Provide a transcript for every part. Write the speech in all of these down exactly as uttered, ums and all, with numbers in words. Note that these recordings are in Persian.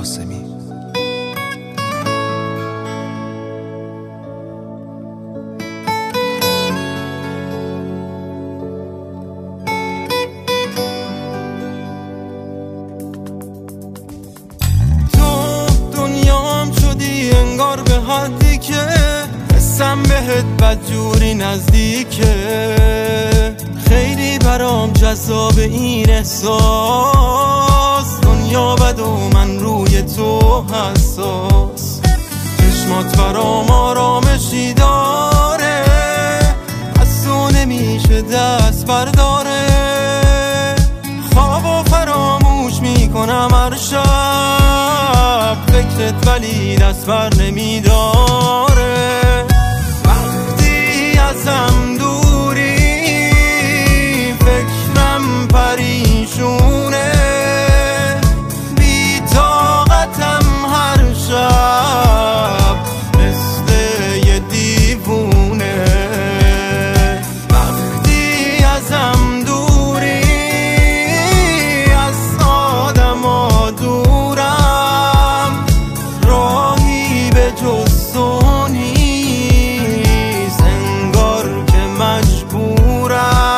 قاسمی. انگار به حدی که حسم بهت بدجوری نزدیکه، خیلی برام جذاب این احساس، دنیا بد و من روی تو حساس، چشمات برام آرامشی داره، از تو نمیشه دست برداره، خواب و فراموش میکنم هر شب فکرت، ولی دست بر نمیداره، وقتی ازم دوری فکرم پریشونه، بی طاقتم هر شب مثل یه دیوونه، وقتی ازم دوری از آدما دورم، راهی به جز تو نیست، انگار که مجبورم.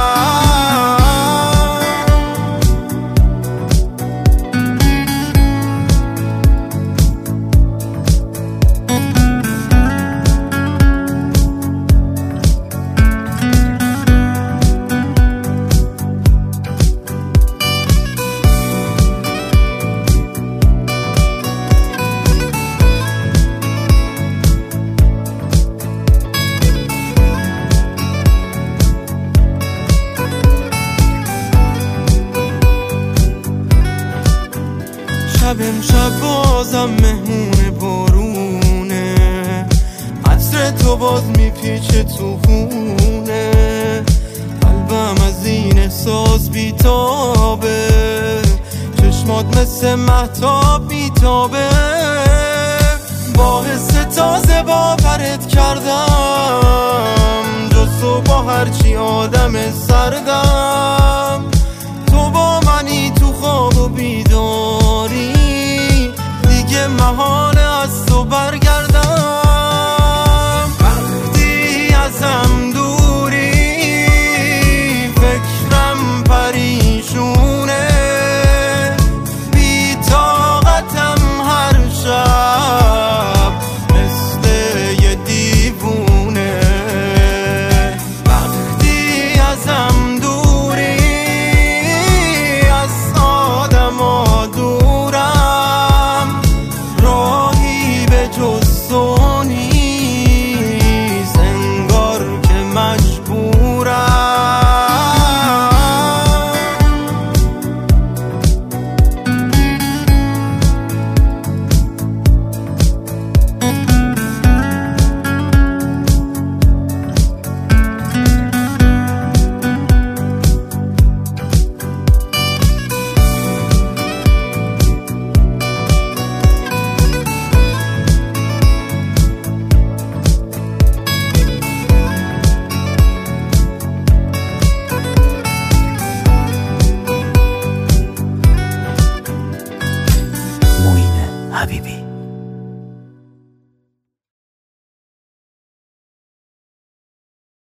شب امشب بازم مهمون بارونه، عطر تو باز میپیچه تو خونه، قلبم از این احساس بیتابه، چشمات مثل مهتاب بیتابه، با حس تازه باورت کردم، جز تو با هرچی آدم سردم.